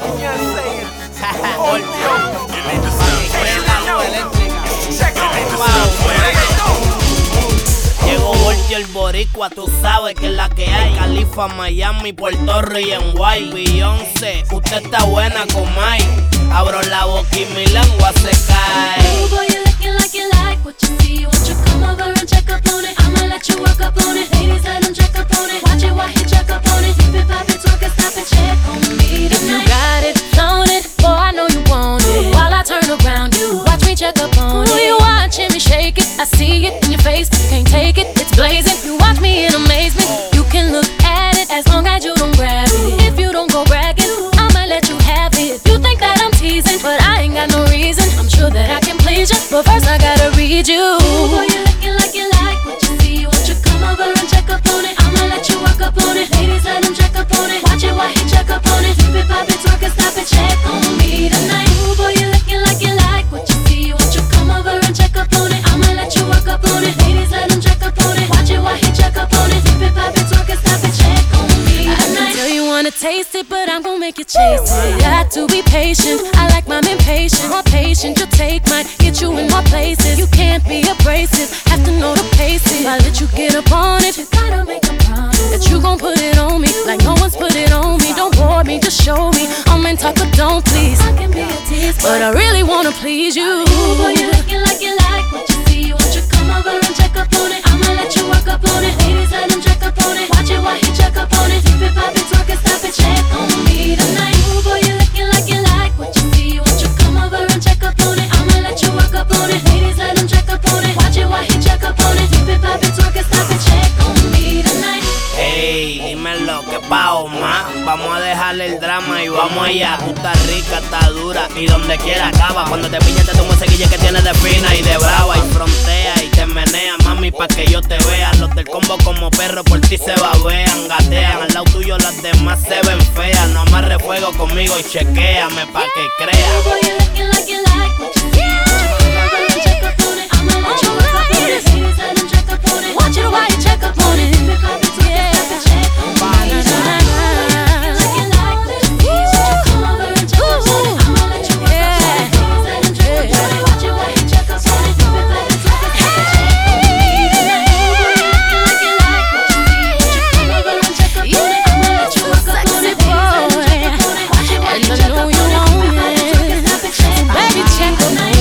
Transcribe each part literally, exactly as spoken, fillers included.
Llegó Voltio el boricua, tú sabes que es la que hay. Califa, Miami, Puerto Rico y en Guay. Beyoncé, usted está buena con Mike. Abro la boca y mi lengua se cae. Ooh, boy, you looking like you like what you see. Won't you come over and check up on it? I'ma let you work up on it. Ladies, let him check up on it. Watch it while he check up on it. Flip it, pop it, twerk it, stop it, check on me tonight. If you got it, own it, boy, I know you want it. While I turn around, you watch me check up on it. Ooh, you watching me shake it, I see it in your face. Can't take it, it's blazing. You watch me in amazement. You can look at it as long as you don't grab it. If you don't go bragging, I'ma let you have it. You think that I'm teasing, but I ain't got no reason. I'm sure that I can please you, but first I gotta read you. Ooh, boy, you looking like you like what you see. Won't you come over and check up on it? I'ma let you work up on it. Ladies, let him check up on it. Watch it while he check up on it. Flip it, pop it, twerk it, stop it, check on me tonight. Ooh, boy, you looking like you like what you see. Won't you come over and check up on it? I'ma let you work up on it. Ladies, let him check up on it. Watch it while he check up on it. Flip it, pop it, twerk it, stop it, check on me tonight. I can tell you wanna taste it, but I'm gon' make you chase it. Got to be patient. I like mine impatient. More patient, you'll take mine. Get you in more places. You can't be abrasive. Have to know the paces. If I let you get up on it, you gotta make a promise that you gon' put it on me like no one's put it on me. Don't bore me, just show me. I'm in talk, but don't please. I can be a tease, but I really wanna please you. Ooh, boy, you looking like you like what you see. Won't you come over and check up on it? I'ma let you work up on it. Ladies, let him check up on it. Watch it while he check up on it. Flip it, pop it, twerk it, stop it, check on me tonight. Ooh, boy, you looking like you like what you see. Won't you come over and check up on it? I'ma let you work up on it. Ladies, let him check up on it. Watch it while he check up on it. Flip it, pop it, twerk it, stop it, check on me tonight. Hey, dímelo, que pa' Oma. Vamos a dejarle el drama y vamos allá. Tú estás rica, estás dura y donde quiera acaba. Cuando te pilles te tomo ese guille que tienes de fina y de brava. Y frontea y te menea, mami, pa' que yo te vea. Los del combo como perro por ti se babean, gatean. Al lado tuyo las demás se ven feas. No amarre fuego conmigo y chequéame pa' que creas. Ooh, boy, you looking like you like what you see. Won't you come over and check up on it? I'ma let you work up on it. Ladies, let him check up on it. Watch it while you check up on it. Flip it, pop it, twerk it, stop it, check on me tonight. Like you like what you see. Won't you come over and check up on it? I'ma let you work up on it. Ladies, let him check up on it. Watch it while you check up on it. Flip it, pop it, twerk it, stop it, check on me tonight. Ooh, boy, you looking like you like what you see. Won't you come over and check up on it? I'ma let you work up on it. Ladies, let him check up on it. Watch it while you check up on it. Flip it, pop it, twerk it, stop it, check on me tonight. Baby, check on it.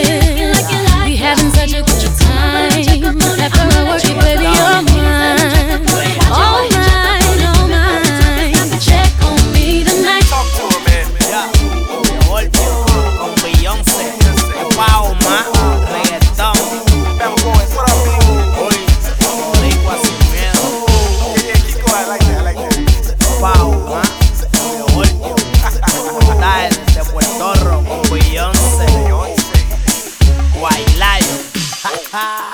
We having such a good time. After I work it, baby, you're mine. All mine, all mine. Check on me tonight. Talk to him, man. Ya, Voltio con Beyoncé, que pa' Oma, reggaetón. Bam boys, what up, people? Uy, boricua sin miedo. Yeah, yeah, keep going. I like that. I like that. Pa' Oma, de Voltio. Está desde Puerto Rico con Beyoncé. Beyonce. Guaylayo.